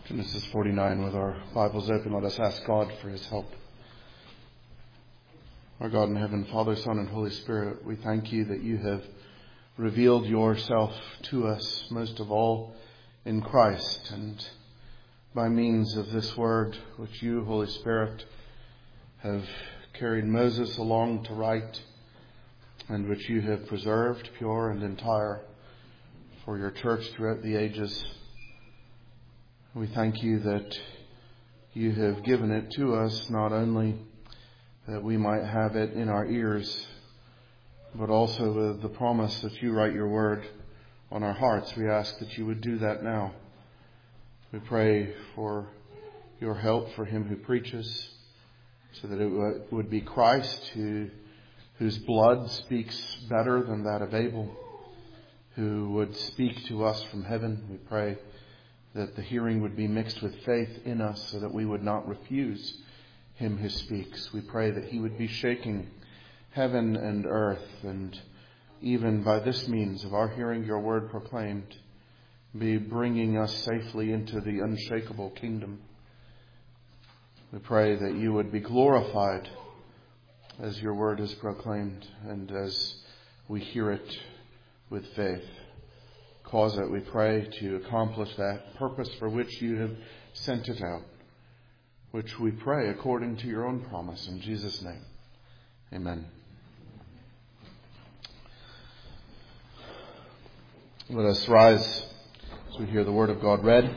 Genesis 49, with our Bibles open, let us ask God for His help. Our God in heaven, Father, Son, and Holy Spirit, we thank You that You have revealed Yourself to us, most of all in Christ, and by means of this word which You, Holy Spirit, have carried Moses along to write, and which You have preserved pure and entire for Your church throughout the ages. We thank You that You have given it to us, not only that we might have it in our ears, but also with the promise that You write Your word on our hearts. We ask that You would do that now. We pray for Your help for him who preaches, so that it would be Christ whose blood speaks better than that of Abel, who would speak to us from heaven. We pray that the hearing would be mixed with faith in us, so that we would not refuse Him who speaks. We pray that He would be shaking heaven and earth, and even by this means of our hearing Your word proclaimed, be bringing us safely into the unshakable kingdom. We pray that You would be glorified as Your word is proclaimed, and as we hear it with faith. Cause it, we pray, to accomplish that purpose for which You have sent it out, which we pray according to Your own promise. In Jesus' name, amen. Let us rise as we hear the Word of God read.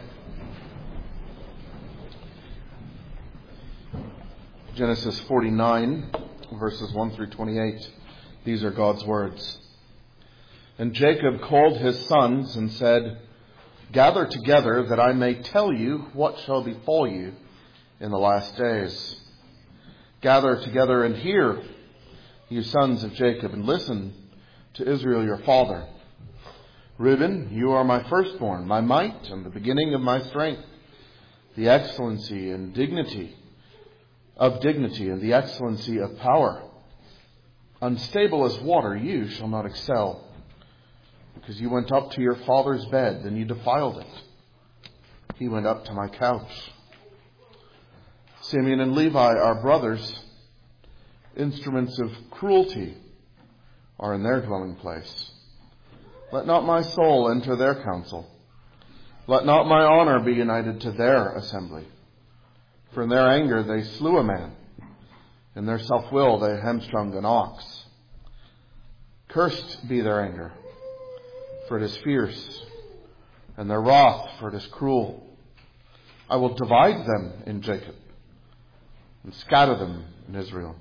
Genesis 49, verses 1 through 28. These are God's words. And Jacob called his sons and said, "Gather together, that I may tell you what shall befall you in the last days. Gather together and hear, you sons of Jacob, and listen to Israel your father. Reuben, you are my firstborn, my might, and the beginning of my strength, the excellency and dignity, and the excellency of power. Unstable as water, you shall not excel. Because you went up to your father's bed, and you defiled it. He went up to my couch. Simeon and Levi are brothers. Instruments of cruelty are in their dwelling place. Let not my soul enter their council. Let not my honor be united to their assembly. For in their anger they slew a man. In their self-will they hamstrung an ox. Cursed be their anger, for it is fierce, and their wrath, for it is cruel. I will divide them in Jacob, and scatter them in Israel.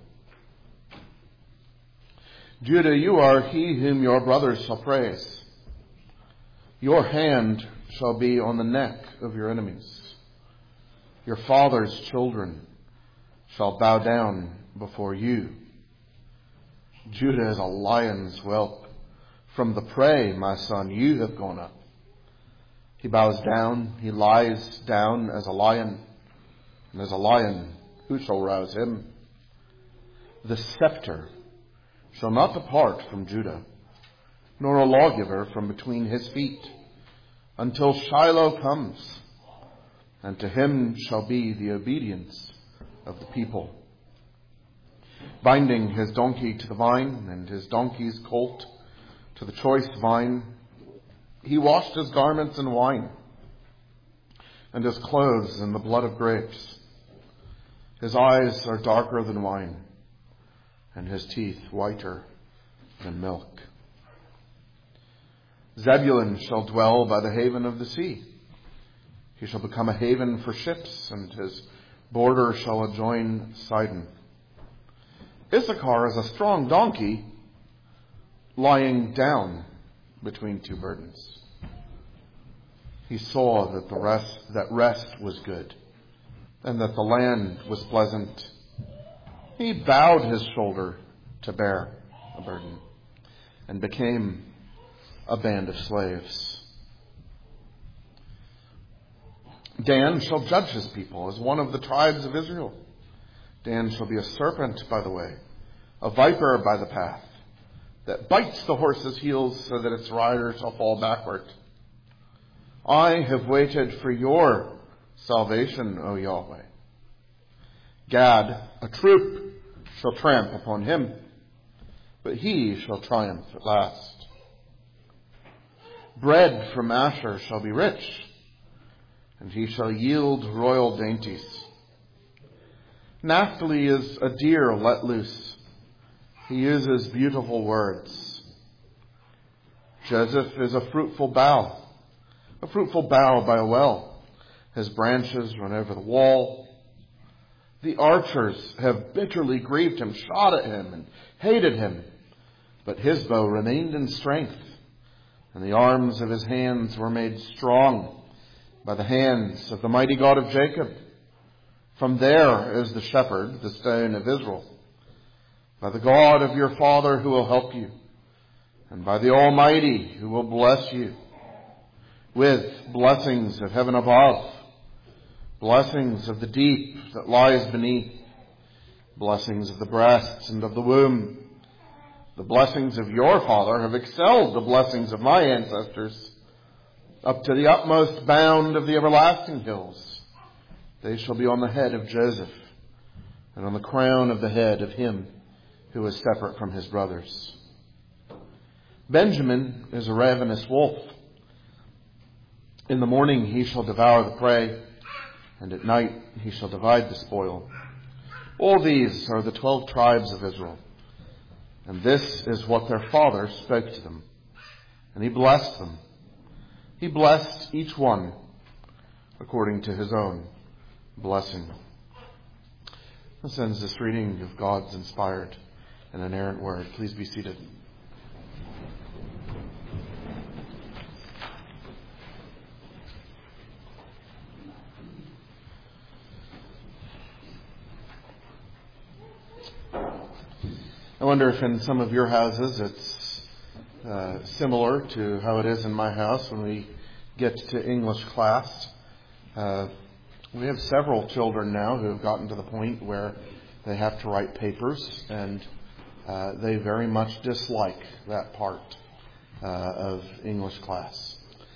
Judah, you are he whom your brothers shall praise. Your hand shall be on the neck of your enemies. Your father's children shall bow down before you. Judah is a lion's whelp. From the prey, my son, you have gone up. He bows down, he lies down as a lion, and as a lion, who shall rouse him? The scepter shall not depart from Judah, nor a lawgiver from between his feet, until Shiloh comes, and to him shall be the obedience of the people. Binding his donkey to the vine, and his donkey's colt to the choice vine, he washed his garments in wine, and his clothes in the blood of grapes. His eyes are darker than wine, and his teeth whiter than milk. Zebulun shall dwell by the haven of the sea. He shall become a haven for ships, and his border shall adjoin Sidon. Issachar is a strong donkey, lying down between two burdens. He saw that rest was good, and that the land was pleasant. He bowed his shoulder to bear a burden, and became a band of slaves. Dan shall judge his people as one of the tribes of Israel. Dan shall be a serpent by the way, a viper by the path, that bites the horse's heels so that its rider shall fall backward. I have waited for your salvation, O Yahweh. Gad, a troop, shall tramp upon him, but he shall triumph at last. Bread from Asher shall be rich, and he shall yield royal dainties. Naphtali is a deer let loose. He uses beautiful words. Joseph is a fruitful bough by a well. His branches run over the wall. The archers have bitterly grieved him, shot at him, and hated him. But his bow remained in strength, and the arms of his hands were made strong by the hands of the mighty God of Jacob. From there is the shepherd, the stone of Israel, by the God of your father who will help you, and by the Almighty who will bless you, with blessings of heaven above, blessings of the deep that lies beneath, blessings of the breasts and of the womb. The blessings of your father have excelled the blessings of my ancestors, up to the utmost bound of the everlasting hills. They shall be on the head of Joseph, and on the crown of the head of him who is separate from his brothers. Benjamin is a ravenous wolf. In the morning he shall devour the prey, and at night he shall divide the spoil. All these are the 12 tribes of Israel. And this is what their father spoke to them. And he blessed them. He blessed each one according to his own blessing. This ends this reading of God's inspired and inerrant word. Please be seated. I wonder if in some of your houses it's similar to how it is in my house when we get to English class. We have several children now who have gotten to the point where they have to write papers, and they very much dislike that part of English class.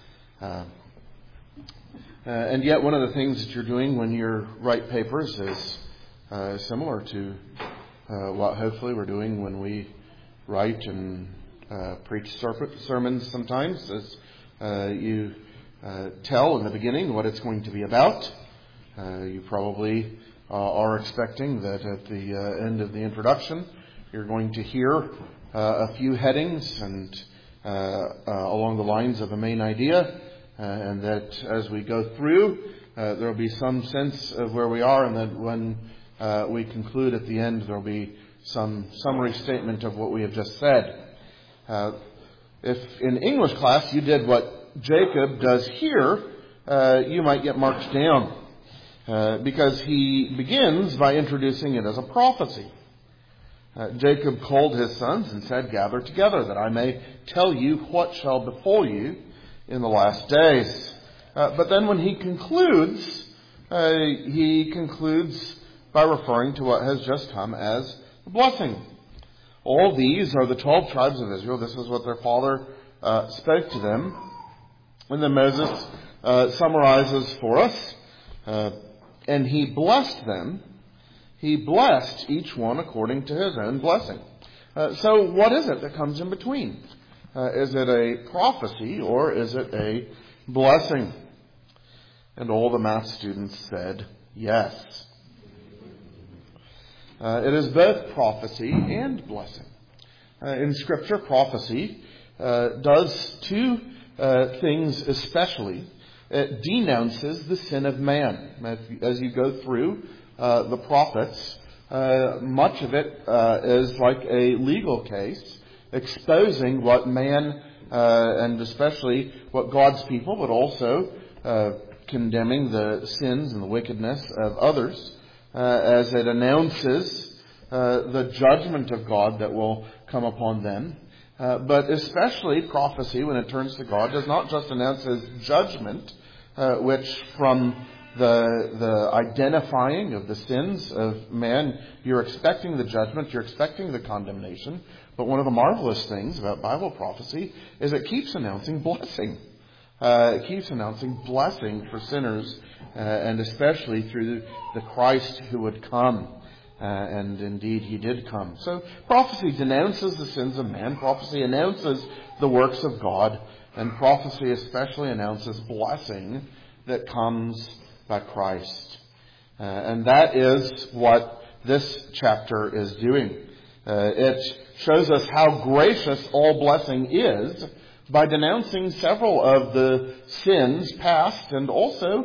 And yet one of the things that you're doing when you write papers is similar to what hopefully we're doing when we write and preach sermons sometimes, as you tell in the beginning what it's going to be about. You probably are expecting that at the end of the introduction you're going to hear a few headings and along the lines of a main idea, and that as we go through there will be some sense of where we are, and that when we conclude at the end, there will be some summary statement of what we have just said. If in English class you did what Jacob does here, you might get marked down, because he begins by introducing it as a prophecy. Jacob called his sons and said, "Gather together, that I may tell you what shall befall you in the last days." But then when he concludes by referring to what has just come as a blessing. All these are the 12 tribes of Israel. This is what their father spoke to them. And then Moses summarizes for us, and he blessed them. He blessed each one according to his own blessing. So what is it that comes in between? Is it a prophecy or is it a blessing? And all the math students said yes. It is both prophecy and blessing. In Scripture, prophecy does two things especially. It denounces the sin of man. As you go through the prophets, much of it is like a legal case, exposing what man, and especially what God's people, but also condemning the sins and the wickedness of others, as it announces the judgment of God that will come upon them. But especially prophecy, when it turns to God, does not just announce His judgment, which from the identifying of the sins of man, you're expecting the judgment, you're expecting the condemnation. But one of the marvelous things about Bible prophecy is it keeps announcing blessing. keeps announcing blessing for sinners, and especially through the Christ who would come. And indeed, he did come. So prophecy denounces the sins of man. Prophecy announces the works of God. And prophecy especially announces blessing that comes by Christ. And that is what this chapter is doing. It shows us how gracious all blessing is by denouncing several of the sins past and also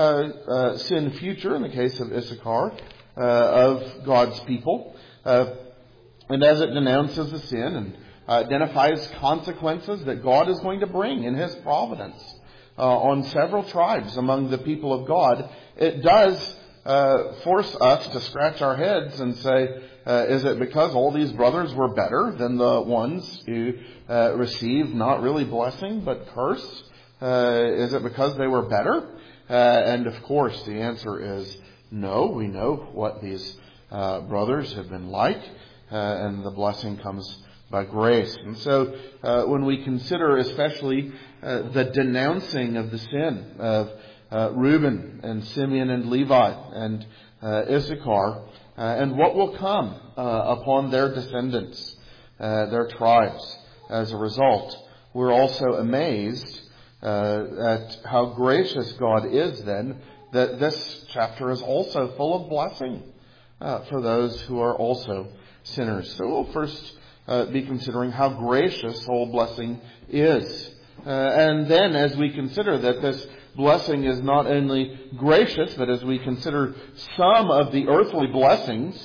sin future, in the case of Issachar, of God's people. And as it denounces the sin and identifies consequences that God is going to bring in His providence on several tribes among the people of God, it does force us to scratch our heads and say, is it because all these brothers were better than the ones who received not really blessing but curse? Is it because they were better? And of course the answer is no. We know what these brothers have been like, and the blessing comes by grace. And so when we consider especially the denouncing of the sin of Reuben and Simeon and Levi and Issachar, and what will come upon their descendants, their tribes, as a result, we're also amazed at how gracious God is then, that this chapter is also full of blessing for those who are also sinners. So we'll first be considering how gracious all blessing is. And then as we consider that this blessing is not only gracious, but as we consider some of the earthly blessings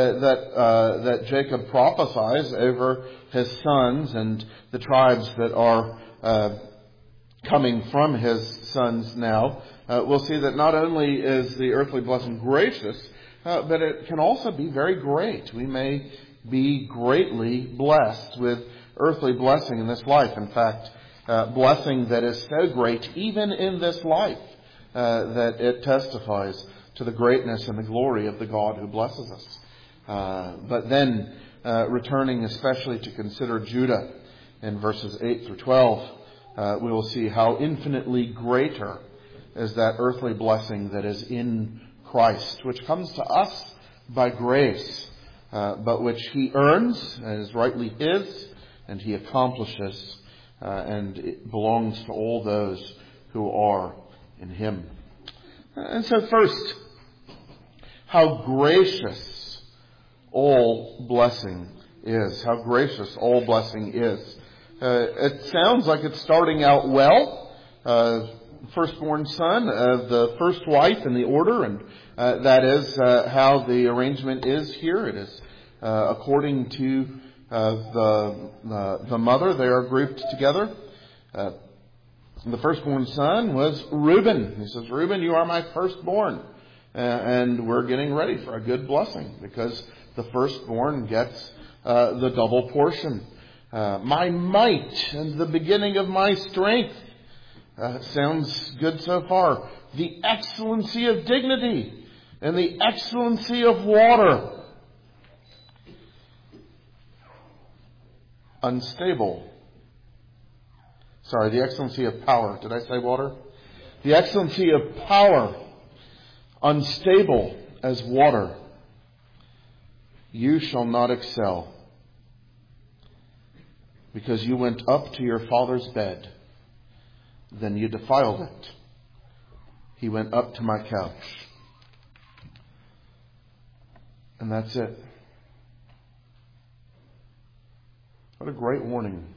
that Jacob prophesies over his sons and the tribes that are coming from his sons now, we'll see that not only is the earthly blessing gracious, but it can also be very great. We may be greatly blessed with earthly blessing in this life. In fact, blessing that is so great even in this life that it testifies to the greatness and the glory of the God who blesses us. But then, returning especially to consider Judah in verses 8 through 12, we will see how infinitely greater is that earthly blessing that is in Christ, which comes to us by grace, but which He earns and is rightly His, and He accomplishes, and it belongs to all those who are in Him. And so first, how gracious all blessing is. How gracious all blessing is. It sounds like it's starting out well. Firstborn son of the first wife in the order, and that is how the arrangement is here. It is according to the mother. They are grouped together. The firstborn son was Reuben. He says, Reuben, you are my firstborn. And we're getting ready for a good blessing because the firstborn gets the double portion. My might and the beginning of my strength. Sounds good so far. The excellency of dignity and the excellency of water. Unstable. Sorry, the excellency of power. Did I say water? The excellency of power. Unstable as water. You shall not excel, because you went up to your father's bed. Then you defiled it. He went up to my couch. And that's it. What a great warning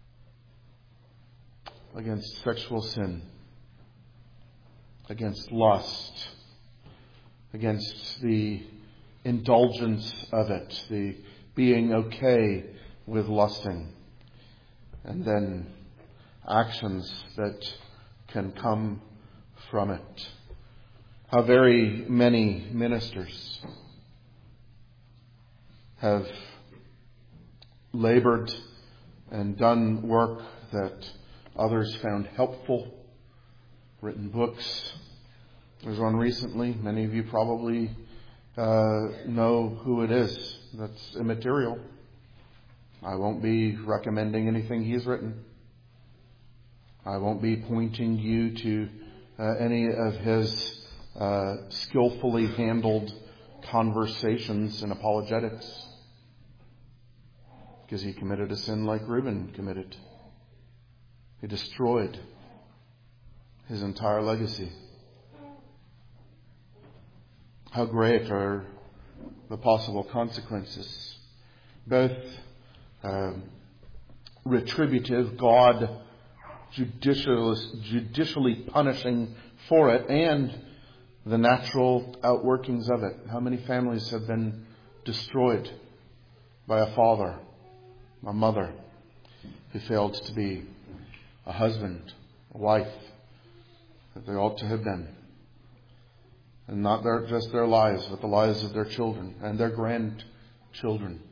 against sexual sin, against lust, against the indulgence of it, the being okay with lusting, and then actions that can come from it. How very many ministers have labored and done work that others found helpful, written books. There's one recently, many of you probably know who it is. That's immaterial. I won't be recommending anything he's written. I won't be pointing you to any of his skillfully handled conversations in apologetics, because he committed a sin like Reuben committed. He destroyed his entire legacy. How great are the possible consequences, both retributive, God judicially punishing for it, and the natural outworkings of it. How many families have been destroyed by a father, a mother, who failed to be a husband, a wife that they ought to have been. And not just their lives, but the lives of their children and their grandchildren.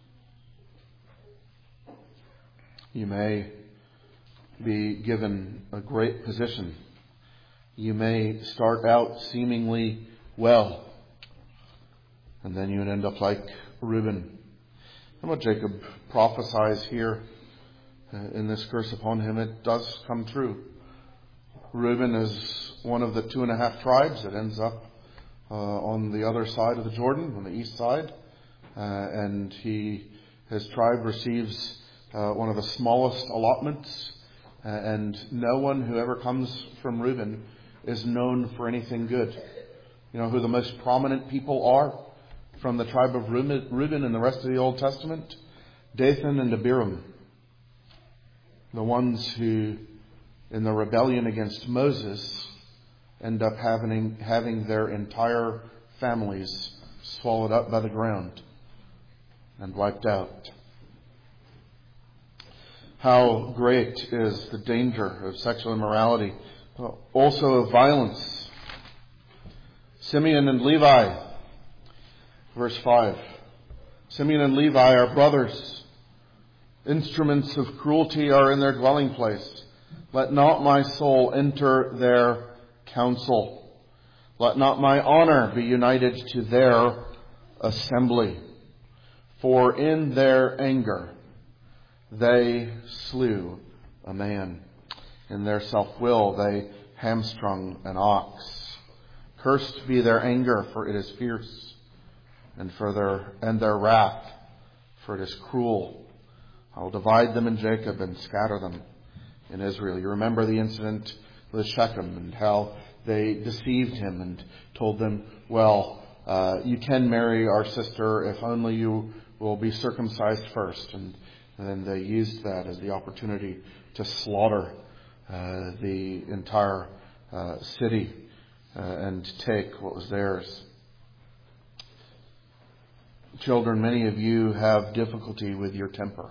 You may be given a great position. You may start out seemingly well, and then you would end up like Reuben. And what Jacob prophesies here in this curse upon him, it does come true. Reuben is one of the 2.5 tribes that ends up on the other side of the Jordan, on the east side, and his tribe receives one of the smallest allotments, and no one who ever comes from Reuben is known for anything good. You know who the most prominent people are from the tribe of Reuben in the rest of the Old Testament? Dathan and Abiram. The ones who, in the rebellion against Moses, end up having their entire families swallowed up by the ground and wiped out. How great is the danger of sexual immorality, also of violence. Simeon and Levi, verse 5. Simeon and Levi are brothers. Instruments of cruelty are in their dwelling place. Let not my soul enter their counsel. Let not my honor be united to their assembly. For in their anger they slew a man. In their self-will they hamstrung an ox. Cursed be their anger, for it is fierce, and their wrath, for it is cruel. I will divide them in Jacob and scatter them in Israel. You remember the incident with Shechem and how they deceived him and told them, well, you can marry our sister if only you will be circumcised first. And then they used that as the opportunity to slaughter the entire city and take what was theirs. Children, many of you have difficulty with your temper.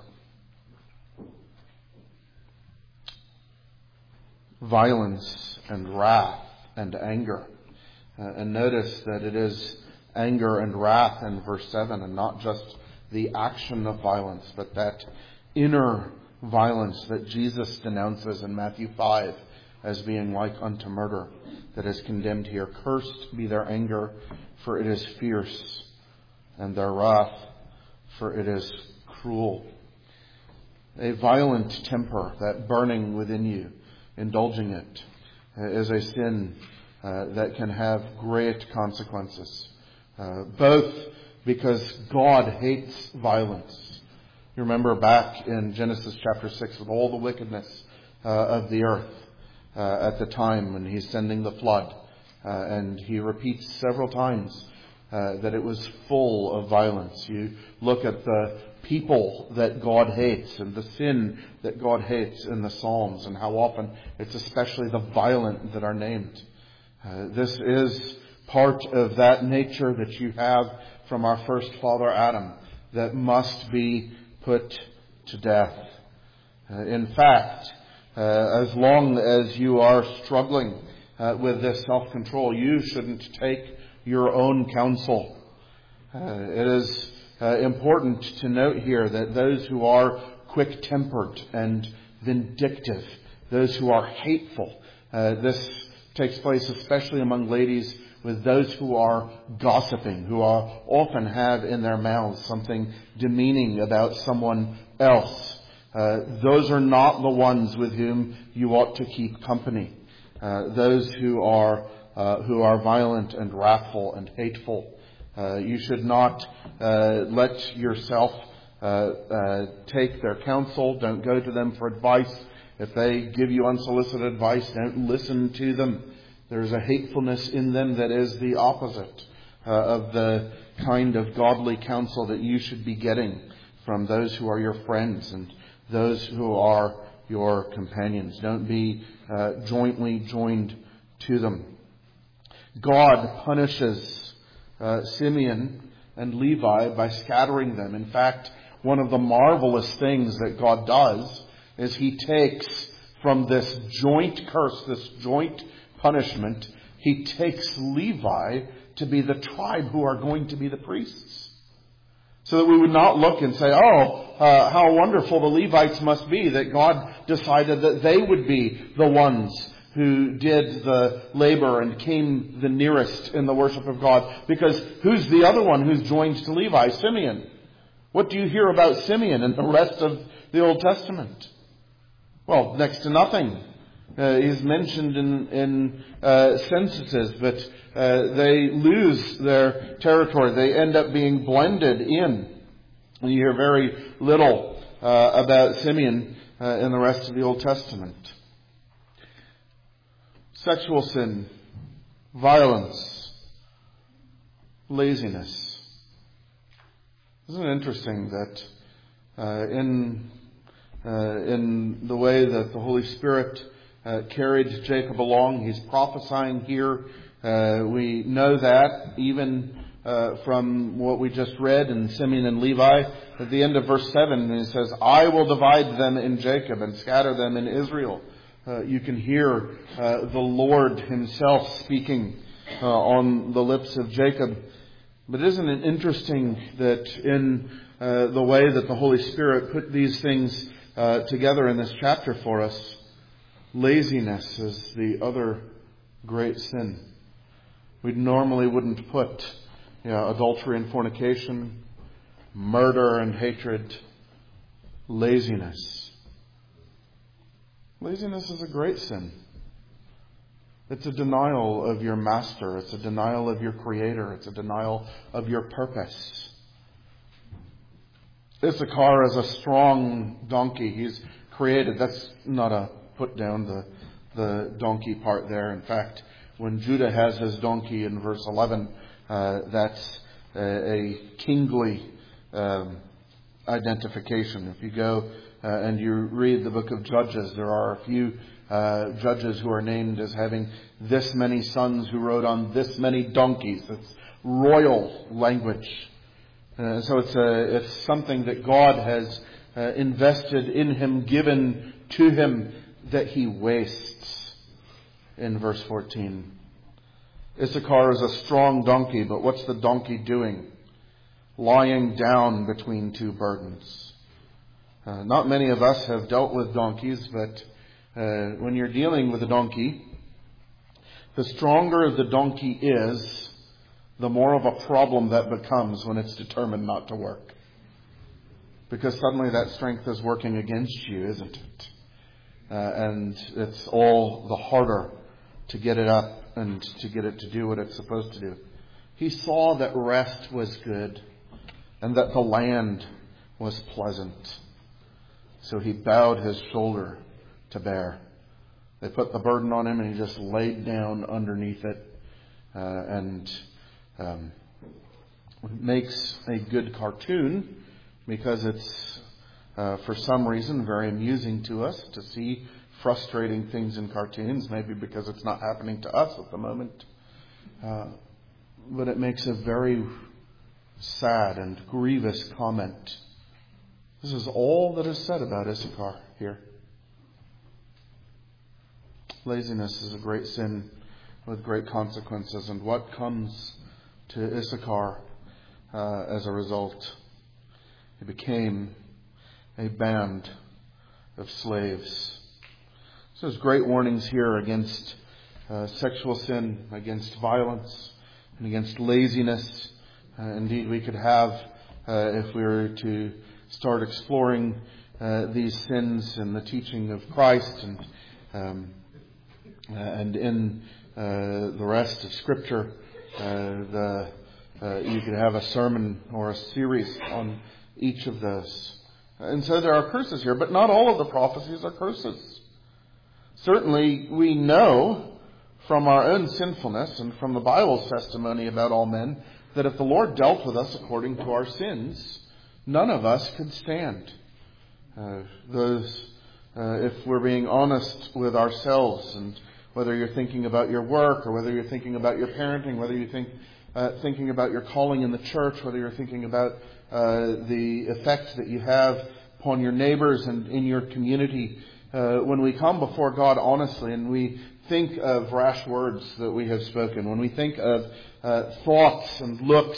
Violence and wrath and anger. And notice that it is anger and wrath in verse 7, and not just the action of violence, but that inner violence that Jesus denounces in Matthew 5 as being like unto murder, that is condemned here. Cursed be their anger, for it is fierce, and their wrath, for it is cruel. A violent temper, that burning within you, indulging it, is a sin that can have great consequences. Both because God hates violence. You remember back in Genesis chapter 6 with all the wickedness of the earth at the time when he's sending the flood. And he repeats several times that it was full of violence. You look at the people that God hates and the sin that God hates in the Psalms, and how often it's especially the violent that are named. This is part of that nature that you have from our first father Adam that must be put to death. In fact, as long as you are struggling with this self-control, you shouldn't take your own counsel. It is important to note here that those who are quick-tempered and vindictive, those who are hateful, this takes place especially among ladies with those who are gossiping, who often have in their mouths something demeaning about someone else. those are not the ones with whom you ought to keep company. Those who are violent and wrathful and hateful. You should not let yourself take their counsel. Don't go to them for advice. If they give you unsolicited advice, don't listen to them. There's a hatefulness in them that is the opposite of the kind of godly counsel that you should be getting from those who are your friends and those who are your companions. Don't be jointly joined to them. God punishes Simeon and Levi by scattering them. In fact, one of the marvelous things that God does is He takes from this joint curse, this joint punishment, He takes Levi to be the tribe who are going to be the priests. So that we would not look and say, how wonderful the Levites must be, that God decided that they would be the ones who did the labor and came the nearest in the worship of God. Because who's the other one who's joined to Levi? Simeon. What do you hear about Simeon and the rest of the Old Testament? Well, next to nothing. He's mentioned in censuses, but they lose their territory. They end up being blended in. And you hear very little about Simeon in the rest of the Old Testament. Sexual sin, violence, laziness. Isn't it interesting that in the way that the Holy Spirit carried Jacob along, he's prophesying here. We know that even from what we just read in Simeon and Levi. At the end of verse 7, it says, I will divide them in Jacob and scatter them in Israel. You can hear the Lord Himself speaking on the lips of Jacob. But isn't it interesting that in the way that the Holy Spirit put these things together in this chapter for us, laziness is the other great sin. We normally wouldn't put adultery and fornication, murder and hatred, laziness. Laziness is a great sin. It's a denial of your master. It's a denial of your creator. It's a denial of your purpose. Issachar is a strong donkey. He's created. That's not a put down the donkey part there. In fact, when Judah has his donkey in verse 11, that's a kingly identification. If you go and you read the book of Judges, there are a few judges who are named as having this many sons who rode on this many donkeys. It's royal language. So it's something that God has invested in him, given to him, that he wastes. In verse 14, Issachar is a strong donkey, but what's the donkey doing? Lying down between two burdens. Not many of us have dealt with donkeys, but when you're dealing with a donkey, the stronger the donkey is, the more of a problem that becomes when it's determined not to work. Because suddenly that strength is working against you, isn't it? And it's all the harder to get it up and to get it to do what it's supposed to do. He saw that rest was good and that the land was pleasant. So he bowed his shoulder to bear. They put the burden on him and he just laid down underneath it. And makes a good cartoon because it's, for some reason, very amusing to us to see frustrating things in cartoons, maybe because it's not happening to us at the moment. But it makes a very sad and grievous comment. This is all that is said about Issachar here. Laziness is a great sin with great consequences. And what comes to Issachar as a result? He became a band of slaves. So there's great warnings here against sexual sin, against violence, and against laziness. Indeed, we could have, if we were to start exploring these sins in the teaching of Christ and in the rest of Scripture. You could have a sermon or a series on each of those. And so there are curses here, but not all of the prophecies are curses. Certainly we know from our own sinfulness and from the Bible's testimony about all men that if the Lord dealt with us according to our sins, none of us could stand. If we're being honest with ourselves, and whether you're thinking about your work or whether you're thinking about your parenting, whether you're thinking about your calling in the church, whether you're thinking about the effect that you have upon your neighbors and in your community, when we come before God honestly and we think of rash words that we have spoken, when we think of thoughts and looks,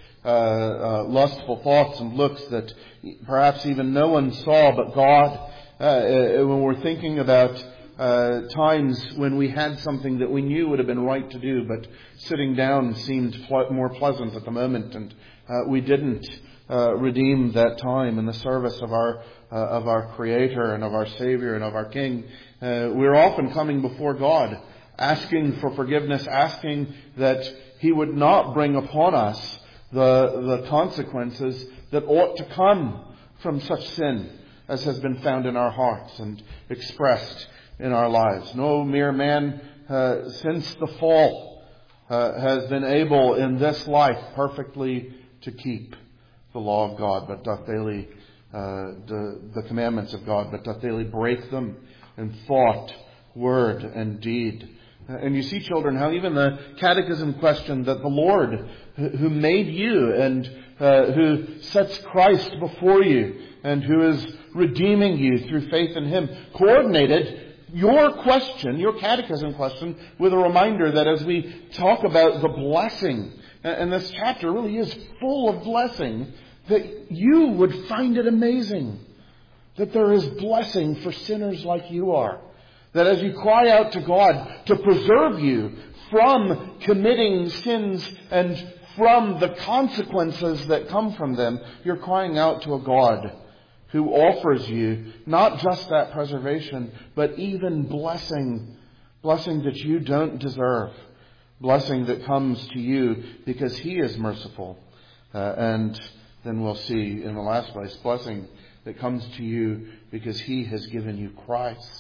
lustful thoughts and looks that perhaps even no one saw but God, when we're thinking about times when we had something that we knew would have been right to do, but sitting down seemed more pleasant at the moment, and we didn't redeem that time in the service of our Creator and of our Savior and of our King. We're often coming before God, asking for forgiveness, asking that He would not bring upon us the consequences that ought to come from such sin as has been found in our hearts and expressed in our lives. No mere man since the fall has been able in this life perfectly to keep the law of God, but doth daily the commandments of God, but doth daily break them in thought, word, and deed. And you see, children, how even the Catechism question that the Lord, who made you and who sets Christ before you and who is redeeming you through faith in Him, coordinated your question, your catechism question, with a reminder that as we talk about the blessing, and this chapter really is full of blessing, that you would find it amazing that there is blessing for sinners like you are. That as you cry out to God to preserve you from committing sins and from the consequences that come from them, you're crying out to a God who offers you not just that preservation, but even blessing that you don't deserve, blessing that comes to you because He is merciful. And then we'll see in the last place, blessing that comes to you because He has given you Christ.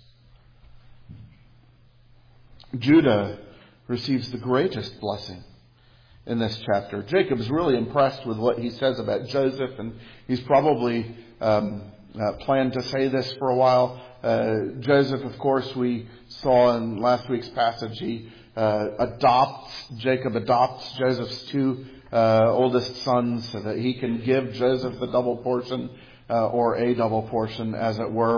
Judah receives the greatest blessing in this chapter. Jacob's really impressed with what he says about Joseph, and he's probably planned to say this for a while. Joseph, of course, we saw in last week's passage, Jacob adopts Joseph's two oldest sons so that he can give Joseph the double portion, or a double portion, as it were,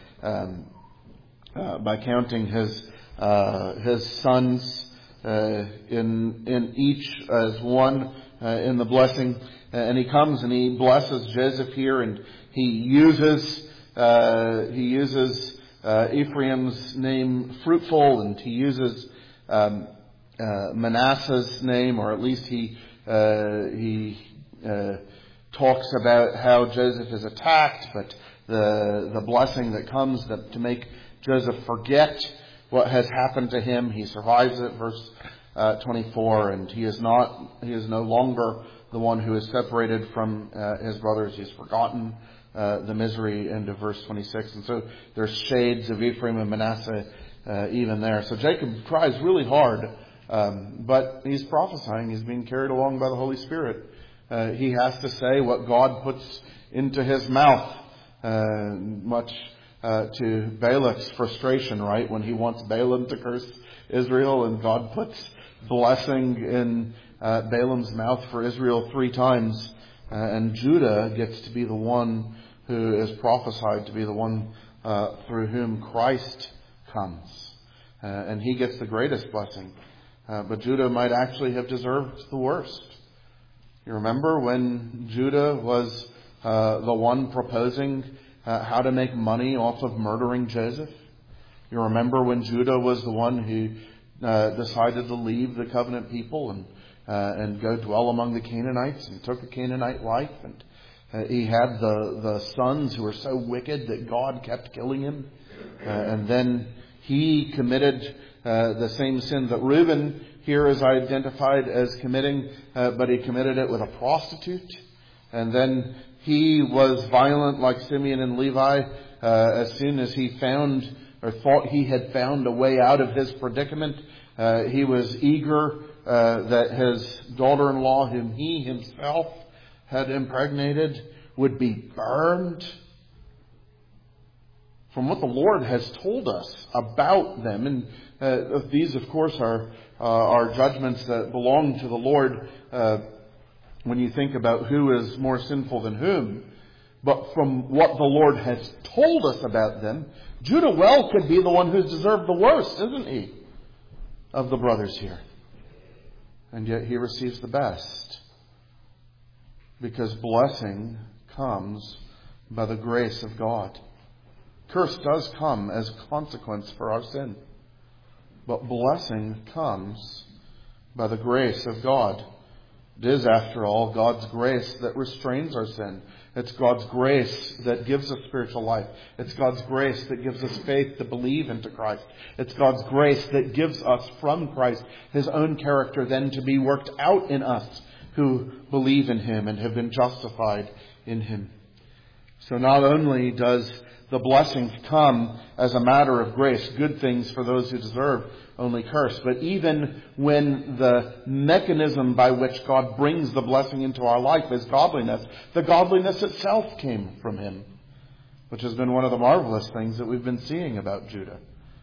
by counting his sons in each as one in the blessing. And he comes and he blesses Joseph here, and he uses Ephraim's name, fruitful, and he uses Manasseh's name, or at least he talks about how Joseph is attacked, but the blessing that comes to make Joseph forget what has happened to him. He survives it, verse 24, and he is no longer the one who is separated from his brothers. He's forgotten the misery, into verse 26. And so there's shades of Ephraim and Manasseh even there. So Jacob tries really hard, but he's prophesying. He's being carried along by the Holy Spirit. He has to say what God puts into his mouth, much to Balak's frustration, right? When he wants Balaam to curse Israel, and God puts blessing in Balaam's mouth for Israel 3 times. And Judah gets to be the one who is prophesied to be the one through whom Christ comes. And he gets the greatest blessing. But Judah might actually have deserved the worst. You remember when Judah was the one proposing how to make money off of murdering Joseph? You remember when Judah was the one who decided to leave the covenant people and go dwell among the Canaanites, and took a Canaanite wife, and He had the sons who were so wicked that God kept killing him. And then he committed the same sin that Reuben here is identified as committing, but he committed it with a prostitute. And then he was violent like Simeon and Levi as soon as he found or thought he had found a way out of his predicament. He was eager that his daughter-in-law, whom he himself had impregnated, would be burned. From what the Lord has told us about them, and these, of course, are judgments that belong to the Lord when you think about who is more sinful than whom. But from what the Lord has told us about them, Judah well could be the one who's deserved the worst, isn't he, of the brothers here? And yet he receives the best. Because blessing comes by the grace of God. Curse does come as a consequence for our sin. But blessing comes by the grace of God. It is, after all, God's grace that restrains our sin. It's God's grace that gives us spiritual life. It's God's grace that gives us faith to believe into Christ. It's God's grace that gives us from Christ His own character then to be worked out in us who believe in Him and have been justified in Him. So not only does the blessing come as a matter of grace, good things for those who deserve only curse, but even when the mechanism by which God brings the blessing into our life is godliness, the godliness itself came from Him, which has been one of the marvelous things that we've been seeing about Judah.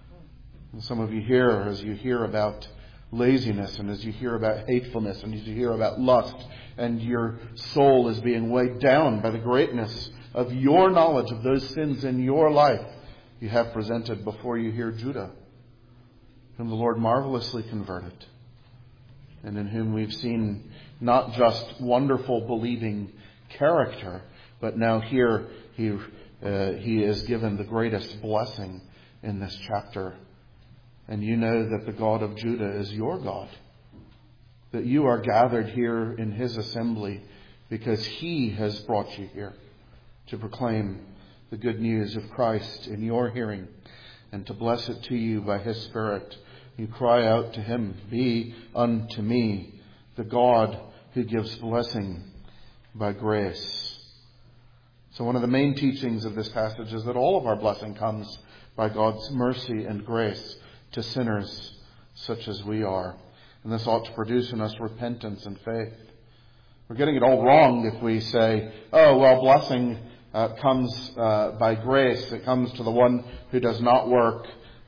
And some of you here, as you hear about laziness, and as you hear about hatefulness, and as you hear about lust, and your soul is being weighed down by the greatness of your knowledge of those sins in your life, you have presented before you here Judah, whom the Lord marvelously converted, and in whom we've seen not just wonderful believing character, but now here he is given the greatest blessing in this chapter. And you know that the God of Judah is your God, that you are gathered here in His assembly because He has brought you here to proclaim the good news of Christ in your hearing and to bless it to you by His Spirit. You cry out to Him, "Be unto me the God who gives blessing by grace." So one of the main teachings of this passage is that all of our blessing comes by God's mercy and grace to sinners such as we are. And this ought to produce in us repentance and faith. We're getting it all wrong if we say, oh, well, blessing comes by grace. It comes to the one who does not work.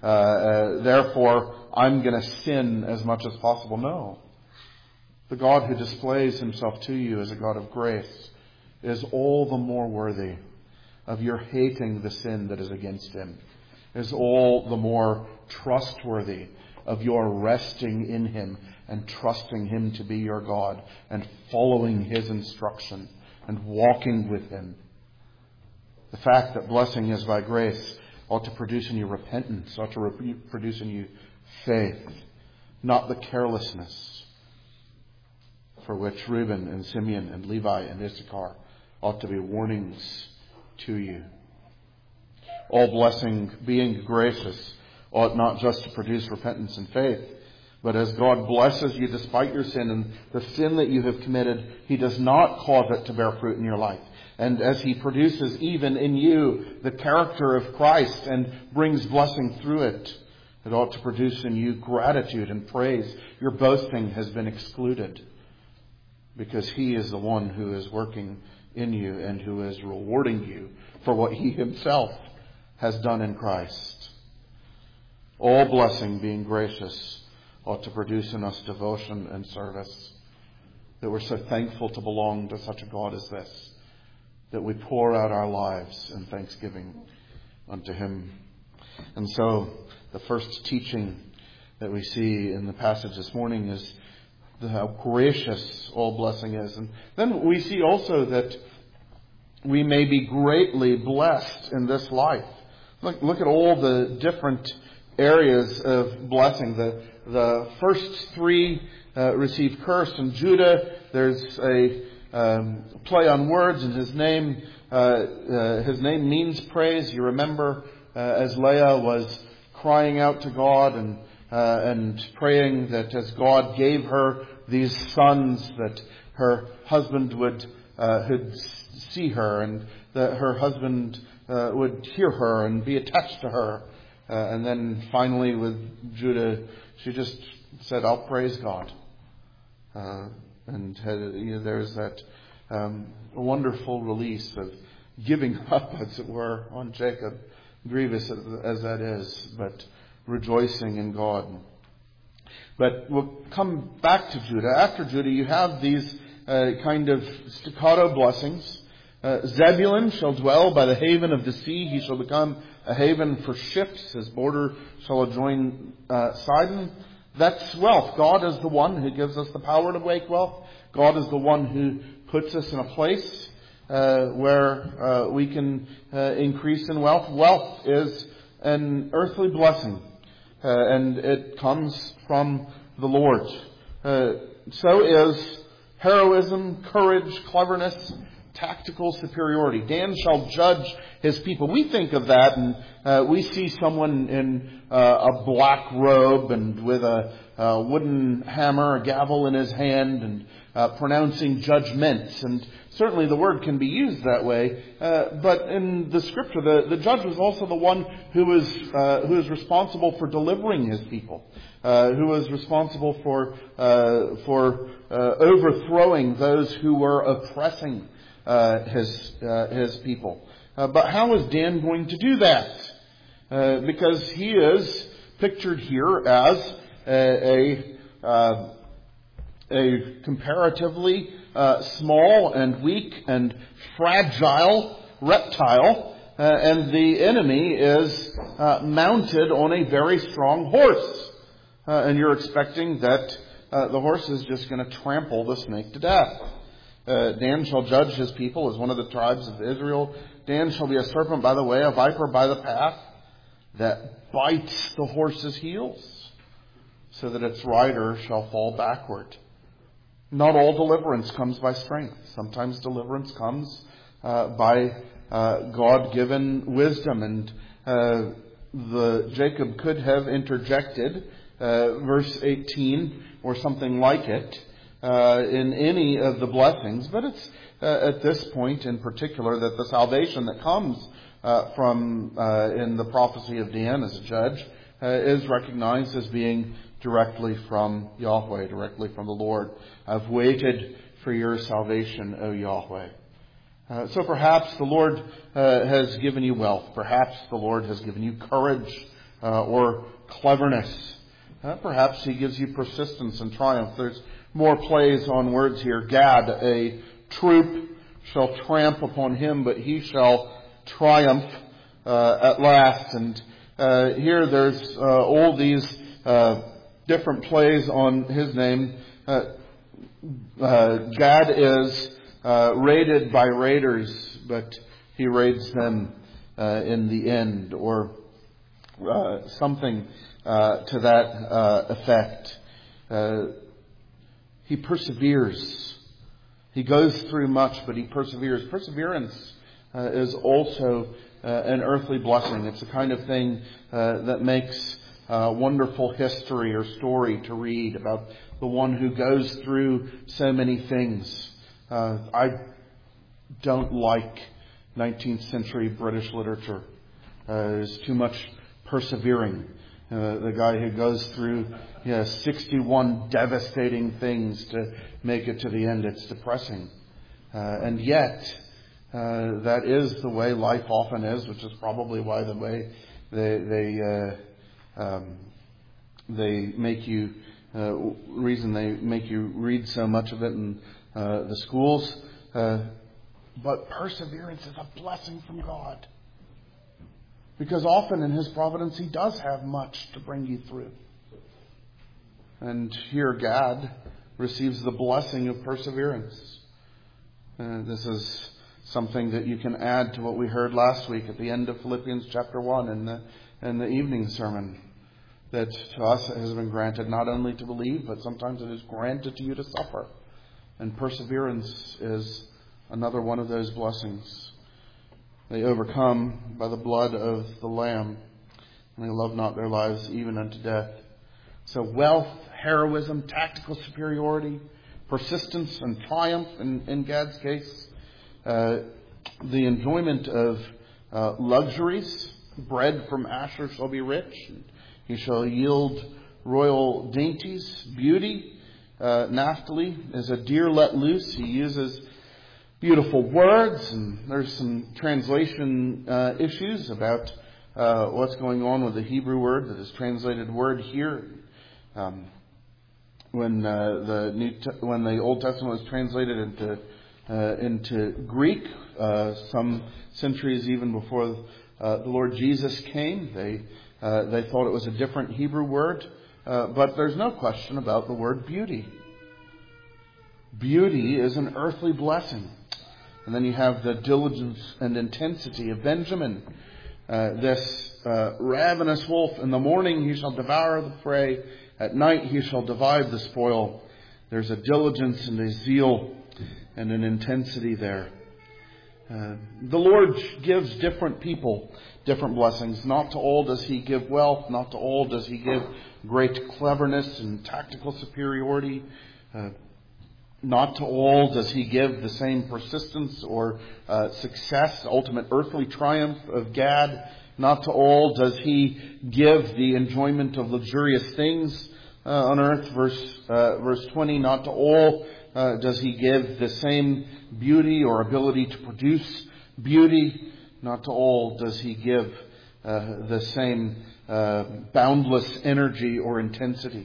Therefore, I'm going to sin as much as possible. No. The God who displays Himself to you as a God of grace is all the more worthy of your hating the sin that is against Him, is all the more trustworthy of your resting in Him and trusting Him to be your God and following His instruction and walking with Him. The fact that blessing is by grace ought to produce in you repentance, ought to produce in you faith, not the carelessness for which Reuben and Simeon and Levi and Issachar ought to be warnings to you. All blessing, being gracious, ought not just to produce repentance and faith, but as God blesses you despite your sin and the sin that you have committed, He does not cause it to bear fruit in your life. And as He produces even in you the character of Christ and brings blessing through it, it ought to produce in you gratitude and praise. Your boasting has been excluded because He is the one who is working in you and who is rewarding you for what He Himself has done in Christ. All blessing, being gracious, ought to produce in us devotion and service, that we're so thankful to belong to such a God as this, that we pour out our lives in thanksgiving unto Him. And so the first teaching that we see in the passage this morning is how gracious all blessing is. And then we see also that we may be greatly blessed in this life. Look at all the different areas of blessing. The first three receive curse. In Judah, there's play on words, and his name means praise. You remember as Leah was crying out to God and praying that as God gave her these sons, that her husband would see her, and that her husband would hear her and be attached to her. And then finally with Judah, she just said, "I'll praise God." And there's that wonderful release of giving up, as it were, on Jacob, grievous as that is, but rejoicing in God. But we'll come back to Judah. After Judah, you have these kind of staccato blessings. Zebulun shall dwell by the haven of the sea. He shall become a haven for ships. His border shall adjoin Sidon. That's wealth. God is the one who gives us the power to make wealth. God is the one who puts us in a place where we can increase in wealth. Wealth is an earthly blessing, and it comes from the Lord. So is heroism, courage, cleverness, tactical superiority. Dan shall judge his people. We think of that, and we see someone in a black robe and with a wooden hammer, a gavel in his hand, and pronouncing judgments. And certainly the word can be used that way. But in the Scripture, the judge was also the one who was responsible for delivering his people, who was responsible for overthrowing those who were oppressing his people. But how is Dan going to do that? Because he is pictured here as a comparatively small and weak and fragile reptile, and the enemy is mounted on a very strong horse. And you're expecting that the horse is just going to trample the snake to death. Dan shall judge his people as one of the tribes of Israel. Dan shall be a serpent by the way, a viper by the path, that bites the horse's heels, so that its rider shall fall backward. Not all deliverance comes by strength. Sometimes deliverance comes by God-given wisdom. And Jacob could have interjected verse 18 or something like it in any of the blessings, but it's at this point in particular that the salvation that comes from in the prophecy of Dan as a judge is recognized as being directly from Yahweh, directly from the Lord. I've waited for your salvation, O Yahweh. So perhaps the Lord has given you wealth. Perhaps the Lord has given you courage or cleverness. Perhaps He gives you persistence and triumph. There's more plays on words here. Gad, a troop shall tramp upon him, but he shall triumph at last. And here there's all these different plays on his name. Gad is raided by raiders, but he raids them in the end, or something to that effect. He perseveres. He goes through much, but he perseveres. Perseverance is also an earthly blessing. It's the kind of thing that makes wonderful history or story to read about the one who goes through so many things. I don't like 19th century British literature. There's too much persevering. The guy who goes through 61 devastating things to make it to the end. It's depressing. And yet, that is the way life often is, which is probably why the way they make you, reason they make you read so much of it in the schools. But perseverance is a blessing from God. Because often in His providence, He does have much to bring you through. And here Gad receives the blessing of perseverance. This is something that you can add to what we heard last week at the end of Philippians chapter 1 in the evening sermon. That to us it has been granted not only to believe, but sometimes it is granted to you to suffer. And perseverance is another one of those blessings. They overcome by the blood of the Lamb, and they love not their lives even unto death. So wealth, heroism, tactical superiority, persistence and triumph in Gad's case, the enjoyment of luxuries. Bread from Asher shall be rich, and he shall yield royal dainties. Beauty, Naphtali is a deer let loose. He uses beautiful words, and there's some translation issues about what's going on with the Hebrew word that is translated word here. When the Old Testament was translated into Greek, some centuries even before the Lord Jesus came, they thought it was a different Hebrew word, but there's no question about the word beauty. Beauty is an earthly blessing. And then you have the diligence and intensity of Benjamin. This ravenous wolf, in the morning he shall devour the prey, at night he shall divide the spoil. There's a diligence and a zeal and an intensity there. The Lord gives different people different blessings. Not to all does he give wealth. Not to all does he give great cleverness and tactical superiority. Not to all does he give the same persistence or success, ultimate earthly triumph of Gad. Not to all does he give the enjoyment of luxurious things on earth. Verse 20, not to all does he give the same beauty or ability to produce beauty. Not to all does he give the same boundless energy or intensity.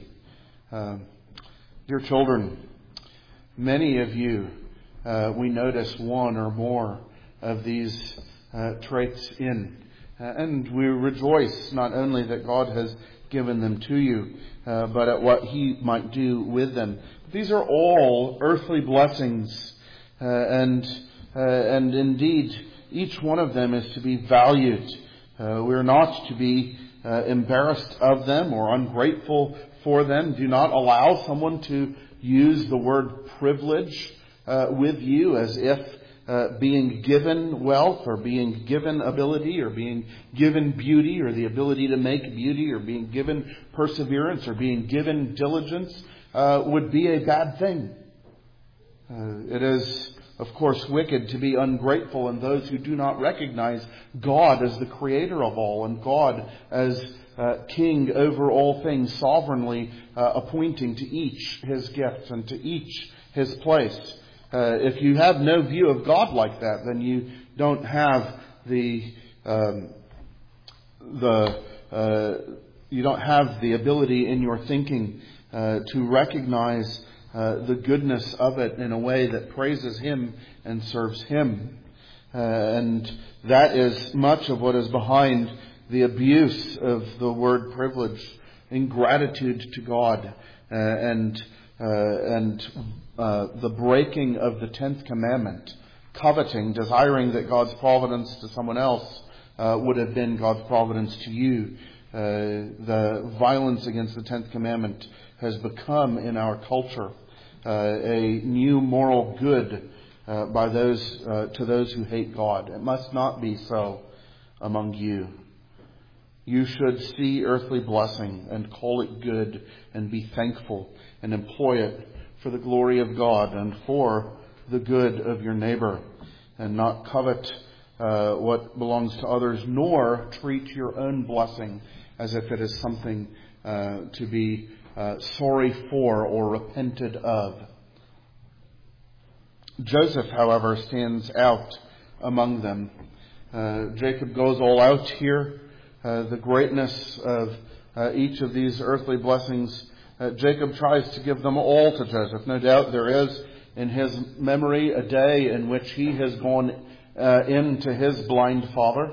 Dear children, many of you, we notice one or more of these traits in. And we rejoice not only that God has given them to you, but at what he might do with them. These are all earthly blessings, and indeed, each one of them is to be valued. We're not to be embarrassed of them or ungrateful for them. Do not allow someone to use the word privilege with you as if being given wealth or being given ability or being given beauty or the ability to make beauty or being given perseverance or being given diligence would be a bad thing. It is, of course, wicked to be ungrateful in those who do not recognize God as the creator of all and God as king over all things, sovereignly appointing to each his gifts and to each his place. If you have no view of God like that, then you don't have you don't have the ability in your thinking to recognize the goodness of it in a way that praises him and serves him. And that is much of what is behind the abuse of the word privilege, ingratitude to God, and the breaking of the 10th commandment, coveting, desiring that God's providence to someone else would have been God's providence to you. The violence against the 10th commandment has become in our culture a new moral good by those to those who hate God. It must not be so among you. You should see earthly blessing and call it good and be thankful and employ it for the glory of God and for the good of your neighbor, and not covet what belongs to others, nor treat your own blessing as if it is something to be sorry for or repented of. Joseph, however, stands out among them. Jacob goes all out here. The greatness of each of these earthly blessings, Jacob tries to give them all to Joseph. No doubt there is in his memory a day in which he has gone into his blind father,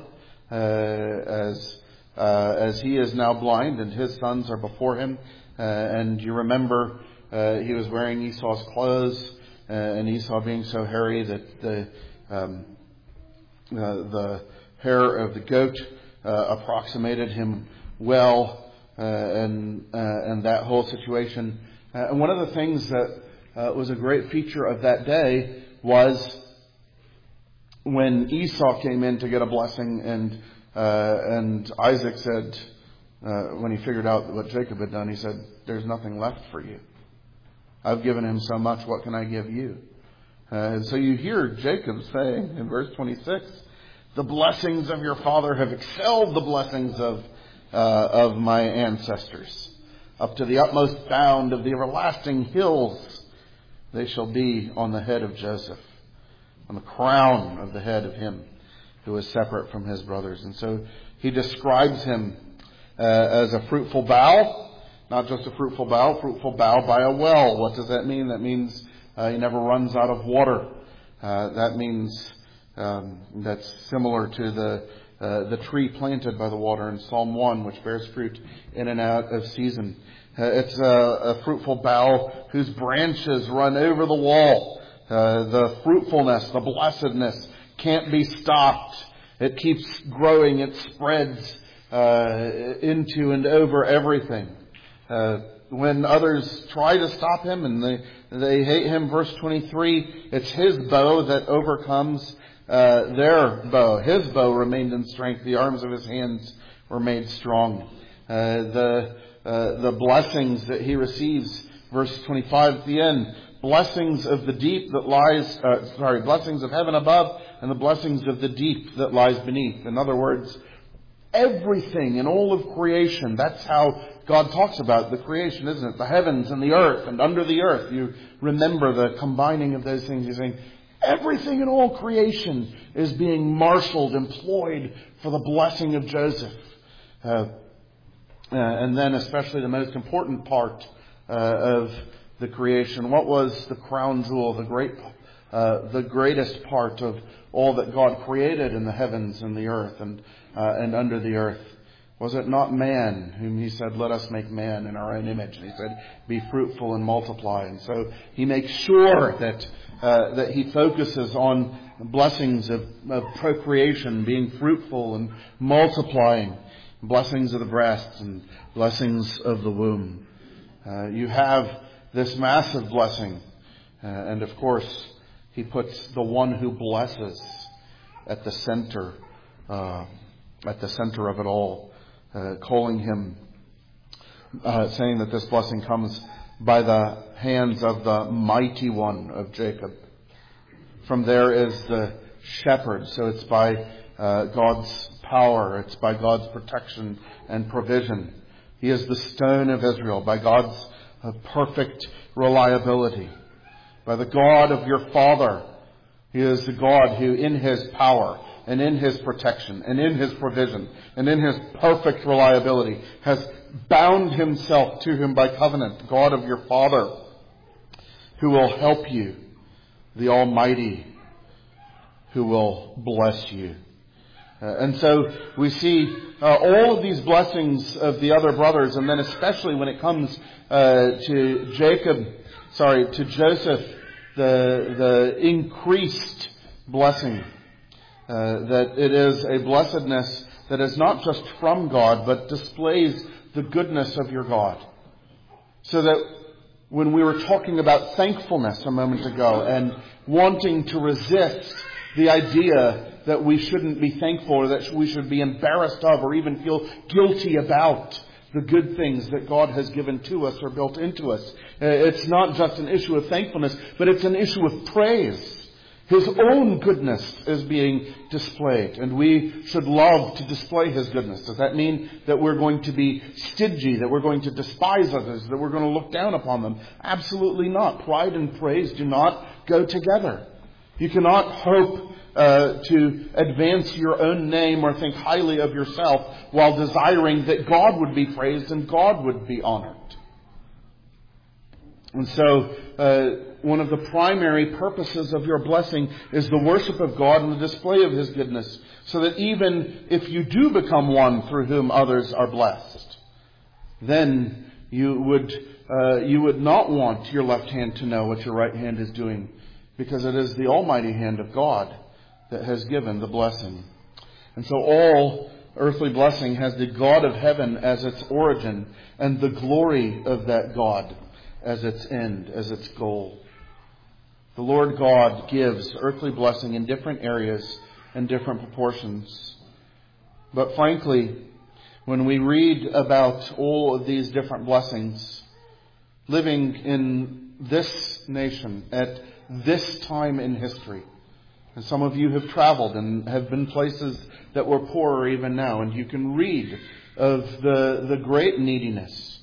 as he is now blind and his sons are before him. And you remember he was wearing Esau's clothes, and Esau being so hairy that the hair of the goat approximated him well, and that whole situation. And one of the things that was a great feature of that day was when Esau came in to get a blessing, and Isaac said, when he figured out what Jacob had done, he said, "There's nothing left for you. I've given him so much, what can I give you?" And so you hear Jacob saying in verse 26, "The blessings of your father have excelled the blessings of my ancestors. Up to the utmost bound of the everlasting hills, they shall be on the head of Joseph, on the crown of the head of him who is separate from his brothers." And so he describes him as a fruitful bough. Not just a fruitful bough by a well. What does that mean? That means he never runs out of water. That means that's similar to the tree planted by the water in Psalm 1, which bears fruit in and out of season. It's a fruitful bough whose branches run over the wall. The fruitfulness, the blessedness can't be stopped. It keeps growing. It spreads into and over everything. When others try to stop him and they hate him, verse 23, it's his bow that overcomes their bow. His bow remained in strength. The arms of his hands were made strong. The blessings that he receives, verse 25 at the end, blessings of the deep that lies, blessings of heaven above and the blessings of the deep that lies beneath. In other words, everything in all of creation, that's how God talks about the creation, isn't it? The heavens and the earth and under the earth. You remember the combining of those things. He's saying everything in all creation is being marshaled, employed for the blessing of Joseph. And then especially the most important part of the creation. What was the crown jewel, the greatest part of all that God created in the heavens and the earth and under the earth? Was it not man whom he said, "Let us make man in our own image"? And he said, "Be fruitful and multiply." And so he makes sure that he focuses on blessings of procreation, being fruitful and multiplying, blessings of the breasts and blessings of the womb. You have this massive blessing. And of course, he puts the one who blesses at the center of it all. Calling him, saying that this blessing comes by the hands of the mighty one of Jacob. From there is the shepherd. So it's by God's power. It's by God's protection and provision. He is the stone of Israel, by God's perfect reliability. By the God of your father. He is the God who in his power and in his protection and in his provision and in his perfect reliability has bound himself to him by covenant. God of your father, who will help you, the Almighty, who will bless you. And so we see all of these blessings of the other brothers, and then especially when it comes to Joseph, the increased blessing. That it is a blessedness that is not just from God, but displays the goodness of your God. So that when we were talking about thankfulness a moment ago and wanting to resist the idea that we shouldn't be thankful or that we should be embarrassed of or even feel guilty about the good things that God has given to us or built into us. It's not just an issue of thankfulness, but it's an issue of praise. His own goodness is being displayed, and we should love to display His goodness. Does that mean that we're going to be stingy, that we're going to despise others, that we're going to look down upon them? Absolutely not. Pride and praise do not go together. You cannot hope to advance your own name or think highly of yourself while desiring that God would be praised and God would be honored. And so, one of the primary purposes of your blessing is the worship of God and the display of His goodness, so that even if you do become one through whom others are blessed, then you would not want your left hand to know what your right hand is doing, because it is the almighty hand of God that has given the blessing. And so all earthly blessing has the God of heaven as its origin and the glory of that God as its end, as its goal. The Lord God gives earthly blessing in different areas and different proportions. But frankly, when we read about all of these different blessings, living in this nation at this time in history, and some of you have traveled and have been places that were poorer even now, and you can read of the great neediness.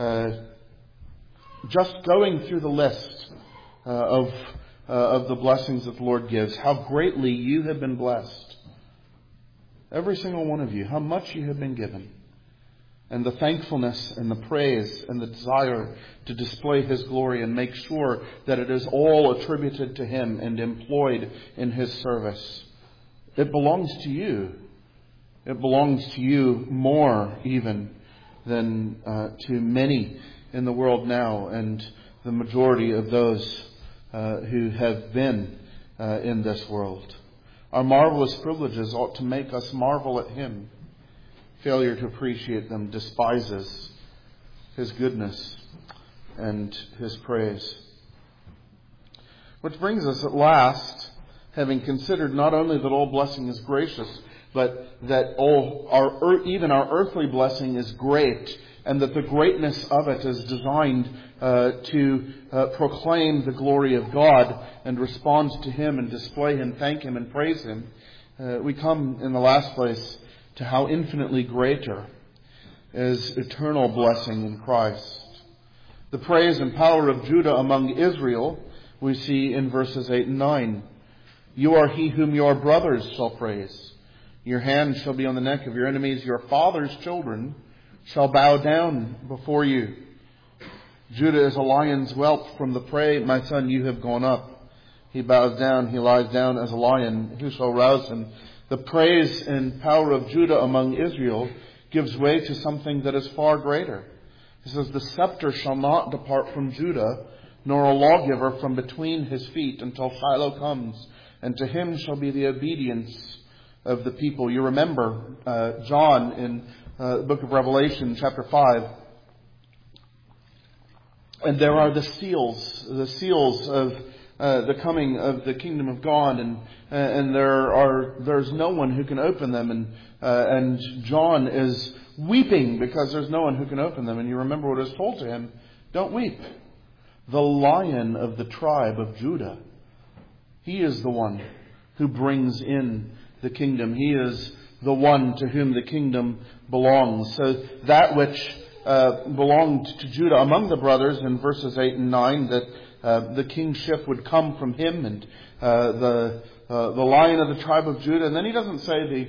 Just going through the list of the blessings that the Lord gives, how greatly you have been blessed. Every single one of you, how much you have been given. And the thankfulness and the praise and the desire to display His glory and make sure that it is all attributed to Him and employed in His service. It belongs to you. It belongs to you more even than to many in the world now, and the majority of those who have been in this world. Our marvelous privileges ought to make us marvel at Him. Failure to appreciate them despises His goodness and His praise. Which brings us at last, having considered not only that all blessing is gracious, but that even our earthly blessing is great, and that the greatness of it is designed to proclaim the glory of God and respond to Him and display Him, thank Him and praise Him. We come in the last place to how infinitely greater is eternal blessing in Christ. The praise and power of Judah among Israel we see in verses 8 and 9. You are He whom your brothers shall praise. Your hand shall be on the neck of your enemies. Your father's children shall bow down before you. Judah is a lion's whelp from the prey. My son, you have gone up. He bows down, he lies down as a lion. Who shall rouse him? The praise and power of Judah among Israel gives way to something that is far greater. He says, the scepter shall not depart from Judah, nor a lawgiver from between his feet until Shiloh comes, and to him shall be the obedience of the people. You remember John in the book of Revelation, chapter 5. And there are the seals of the coming of the kingdom of God, and there's no one who can open them, and John is weeping because there's no one who can open them. And you remember what is told to him: don't weep. The Lion of the tribe of Judah, He is the one who brings in the kingdom. He is the one to whom the kingdom belongs. So that which belonged to Judah among the brothers in verses 8 and 9, that the kingship would come from him, and the Lion of the tribe of Judah. And then he doesn't say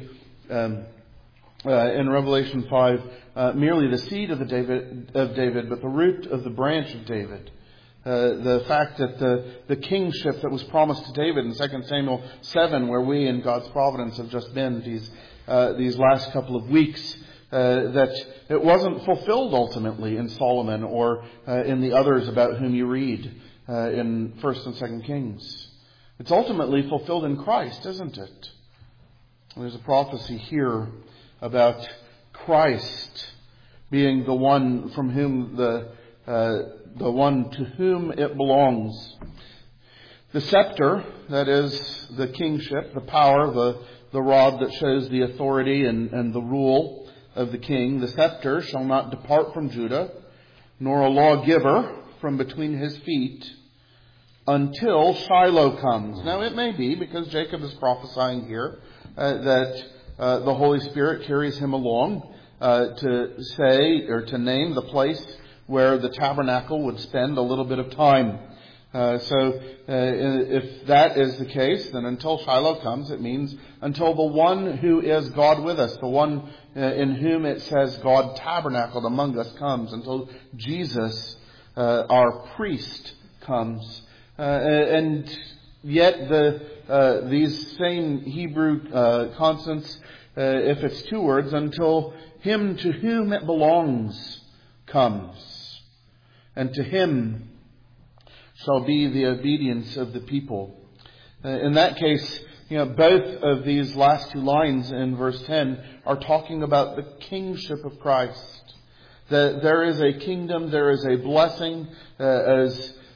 in Revelation 5 merely the seed of David, but the root of the branch of David. The fact that the kingship that was promised to David in 2 Samuel 7, where we in God's providence have just been these last couple of weeks, that it wasn't fulfilled ultimately in Solomon or in the others about whom you read in 1 and 2 Kings. It's ultimately fulfilled in Christ, isn't it? There's a prophecy here about Christ being the one from whom the one to whom it belongs. The scepter, that is the kingship, the power, the rod that shows the authority and the rule of the king. The scepter shall not depart from Judah, nor a lawgiver from between his feet, until Shiloh comes. Now it may be, because Jacob is prophesying here, that the Holy Spirit carries him along to say or to name the place where the tabernacle would spend a little bit of time. So if that is the case, then until Shiloh comes, it means until the one who is God with us, the one in whom it says God tabernacled among us, comes, until Jesus, our priest, comes. And yet these same Hebrew consonants, if it's two words, until him to whom it belongs comes. And to him shall be the obedience of the people. In that case, both of these last two lines in verse 10 are talking about the kingship of Christ. That there is a kingdom, there is a blessing, as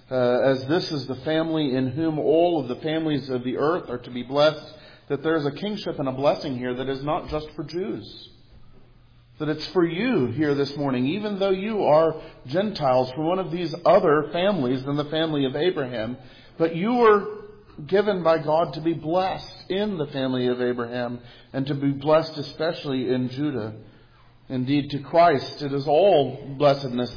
as this is the family in whom all of the families of the earth are to be blessed, that there's a kingship and a blessing here that is not just for Jews. That it's for you here this morning, even though you are Gentiles from one of these other families than the family of Abraham. But you were given by God to be blessed in the family of Abraham and to be blessed especially in Judah. Indeed, to Christ, it is all blessedness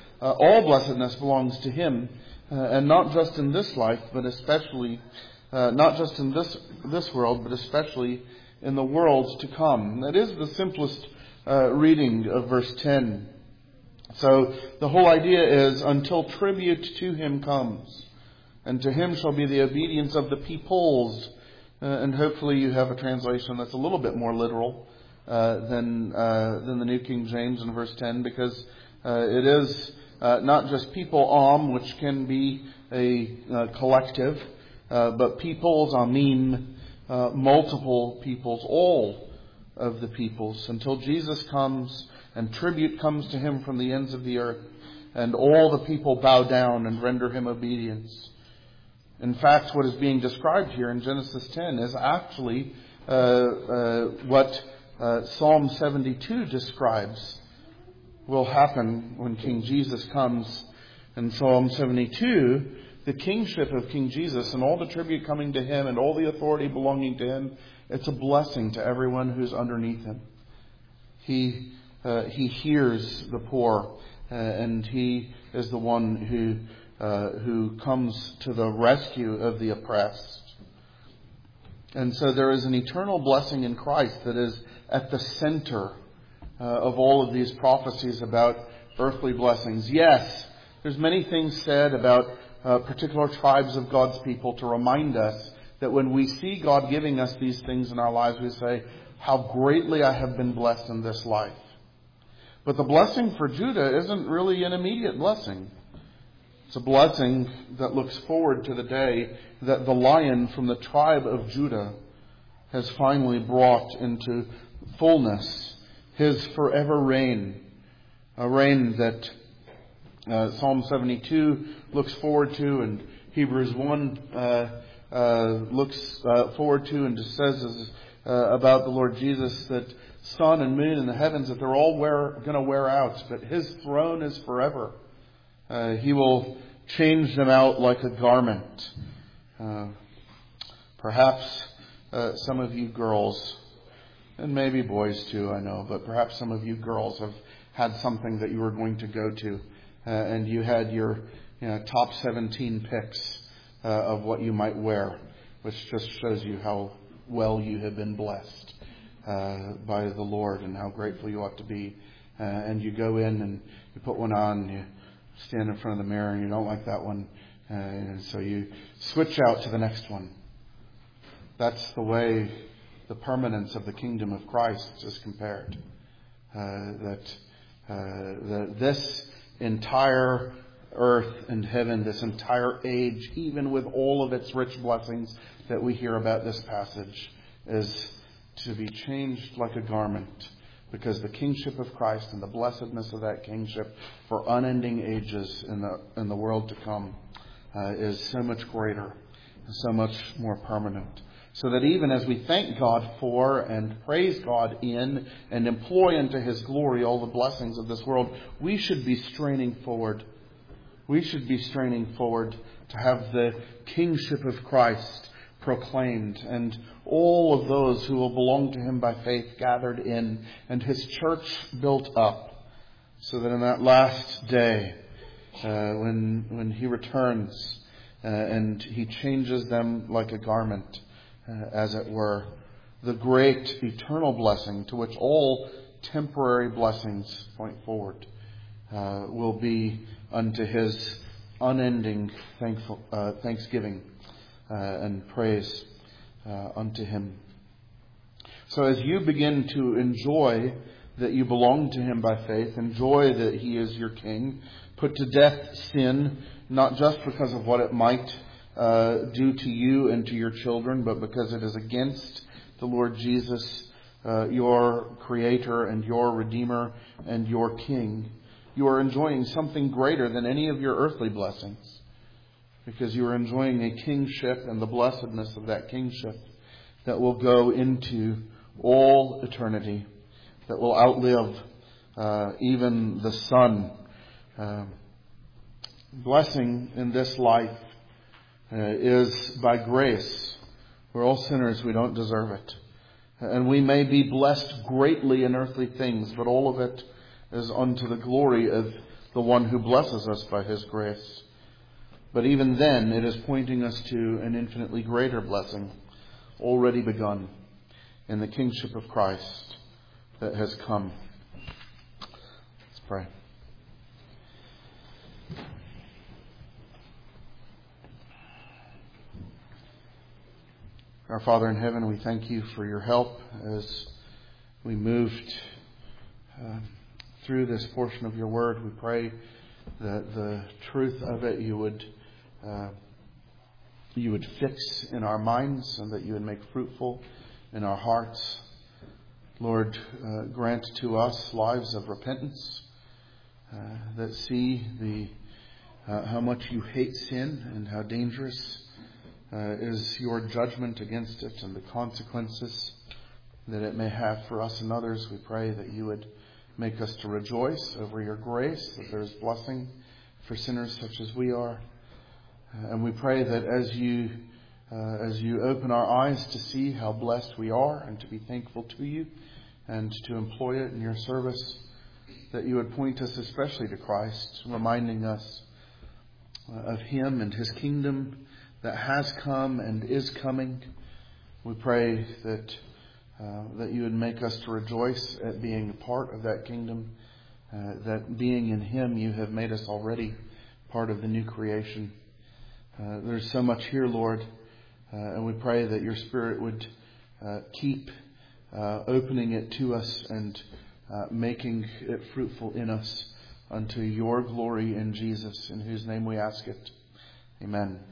belongs to Him, and not just in this life, but especially, not just in this world, but especially in the worlds to come. That is the simplest reading of verse 10. So the whole idea is, until tribute to Him comes, and to Him shall be the obedience of the peoples. And hopefully you have a translation that's a little bit more literal than the New King James in verse 10, because it is not just people, which can be a collective, but peoples, multiple peoples, all of the peoples, until Jesus comes and tribute comes to Him from the ends of the earth, and all the people bow down and render Him obedience. In fact, what is being described here in Genesis 10 is actually what Psalm 72 describes will happen when King Jesus comes. In Psalm 72, the kingship of King Jesus and all the tribute coming to Him and all the authority belonging to Him, it's a blessing to everyone who's underneath Him. He hears the poor, and He is the one who comes to the rescue of the oppressed. And so there is an eternal blessing in Christ that is at the center of all of these prophecies about earthly blessings. Yes, there's many things said about particular tribes of God's people to remind us that when we see God giving us these things in our lives, we say, how greatly I have been blessed in this life. But the blessing for Judah isn't really an immediate blessing. It's a blessing that looks forward to the day that the Lion from the tribe of Judah has finally brought into fullness His forever reign. A reign that Psalm 72 looks forward to, and Hebrews 1 looks forward to, and just says about the Lord Jesus that sun and moon in the heavens, that they're all going to wear out, but His throne is forever. He will change them out like a garment. Perhaps some of you girls, and maybe boys too, I know, but perhaps some of you girls have had something that you were going to go to, and you had your top 17 picks of what you might wear, which just shows you how well you have been blessed by the Lord and how grateful you ought to be. And you go in and you put one on, and you stand in front of the mirror and you don't like that one, and so you switch out to the next one. That's the way the permanence of the kingdom of Christ is compared. This entire earth and heaven, this entire age, even with all of its rich blessings that we hear about this passage, is to be changed like a garment, because the kingship of Christ and the blessedness of that kingship for unending ages in the world to come is so much greater and so much more permanent. So that even as we thank God for and praise God in and employ unto His glory all the blessings of this world, we should be straining forward. We should be straining forward to have the kingship of Christ proclaimed, and all of those who will belong to Him by faith gathered in, and His church built up, so that in that last day, when He returns and He changes them like a garment, as it were, the great eternal blessing to which all temporary blessings point forward will be unto His unending thanksgiving and praise unto Him. So as you begin to enjoy that you belong to Him by faith, enjoy that He is your King, put to death sin, not just because of what it might do to you and to your children, but because it is against the Lord Jesus, your Creator and your Redeemer and your King. You are enjoying something greater than any of your earthly blessings. because you are enjoying a kingship and the blessedness of that kingship that will go into all eternity, that will outlive even the sun. Blessing in this life is by grace. We're all sinners. We don't deserve it. And we may be blessed greatly in earthly things, but all of it is unto the glory of the one who blesses us by His grace. But even then, it is pointing us to an infinitely greater blessing already begun in the kingship of Christ that has come. Let's pray. Our Father in heaven, we thank you for your help as we moved through this portion of your word. We pray that the truth of it you would fix in our minds and that you would make fruitful in our hearts. Lord, grant to us lives of repentance that see how much you hate sin and how dangerous is your judgment against it and the consequences that it may have for us and others. We pray that you would make us to rejoice over your grace, that there is blessing for sinners such as we are. And we pray that as you open our eyes to see how blessed we are and to be thankful to you and to employ it in your service, that you would point us especially to Christ, reminding us of Him and His kingdom that has come and is coming. We pray that you would make us to rejoice at being a part of that kingdom, that being in Him you have made us already part of the new creation. There's so much here, Lord, and we pray that your Spirit would keep opening it to us and making it fruitful in us unto your glory in Jesus, in whose name we ask it. Amen.